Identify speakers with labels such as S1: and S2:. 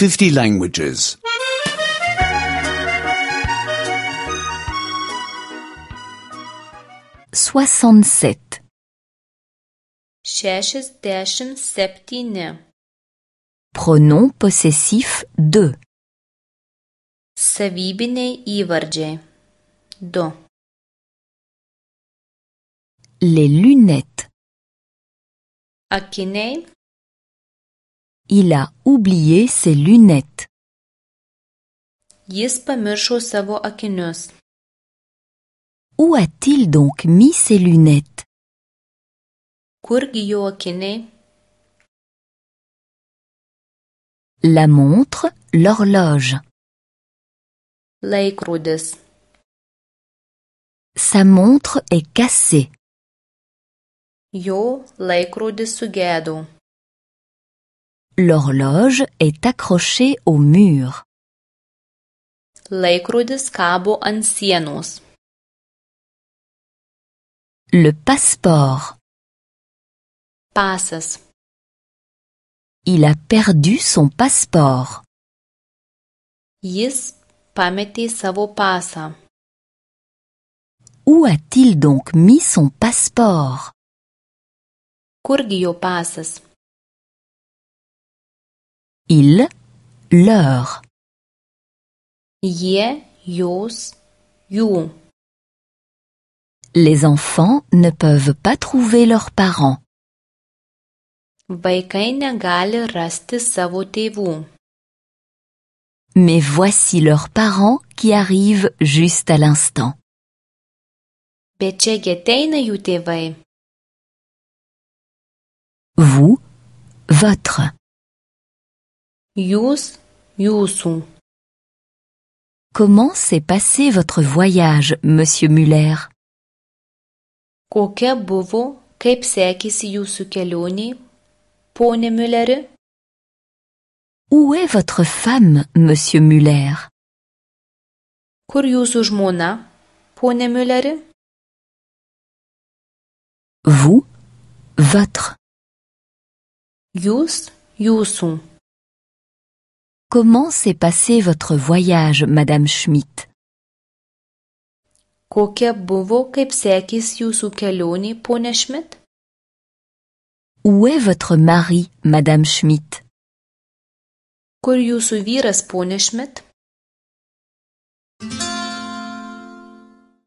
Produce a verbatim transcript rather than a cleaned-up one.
S1: fifty languages.
S2: soixante-sept.
S3: šešiasdešimt septyni.
S2: Pronom possessif de.
S3: Savybiniai įvardžiai. Du.
S2: Les lunettes.
S3: Akiniai.
S2: Il a oublié ses lunettes.
S3: Jis pamiršo savo akinius.
S2: Où a-t-il donc mis ses lunettes?
S3: Kurgi jo akiniai?
S2: La montre, l'horloge.
S3: Laikrodis.
S2: Sa montre est cassée.
S3: Jo laikrodis sugedo.
S2: L'horloge est accrochée au mur.
S3: Laikrodis kabo ant sienos.
S2: Le passeport.
S3: Pasas.
S2: Il a perdu son passeport.
S3: Jis pametė savo pasą.
S2: Où a-t-il donc mis son passeport?
S3: Kurgi jo pasas?
S2: Il, leur.
S3: Jie, jos, jų.
S2: Les enfants ne peuvent pas trouver leurs parents.
S3: Vaikai negali rasti savo tėvų.
S2: Mais voici leurs parents qui arrivent juste à l'instant.
S3: Bet čiagi ateina jų tėvai.
S2: Vous, votre.
S3: Jūs, jūsų.
S2: Comment s'est passé votre voyage, monsieur Muller?
S3: Kokia buvo, kaip sekėsi jūsų kelionė, pone Mülleri?
S2: Où est votre femme, monsieur Muller?
S3: Kur jūsų žmona, pone Mülleri?
S2: Vous, votre.
S3: Jūs, jūsų.
S2: Comment s'est passé votre voyage, madame Schmidt?
S3: Kokia buvo, kaip sekėsi jūsų kelionė, pone Schmidt?
S2: Où est votre mari, madame Schmidt?
S3: Kur jūsų vyras, pone Schmidt?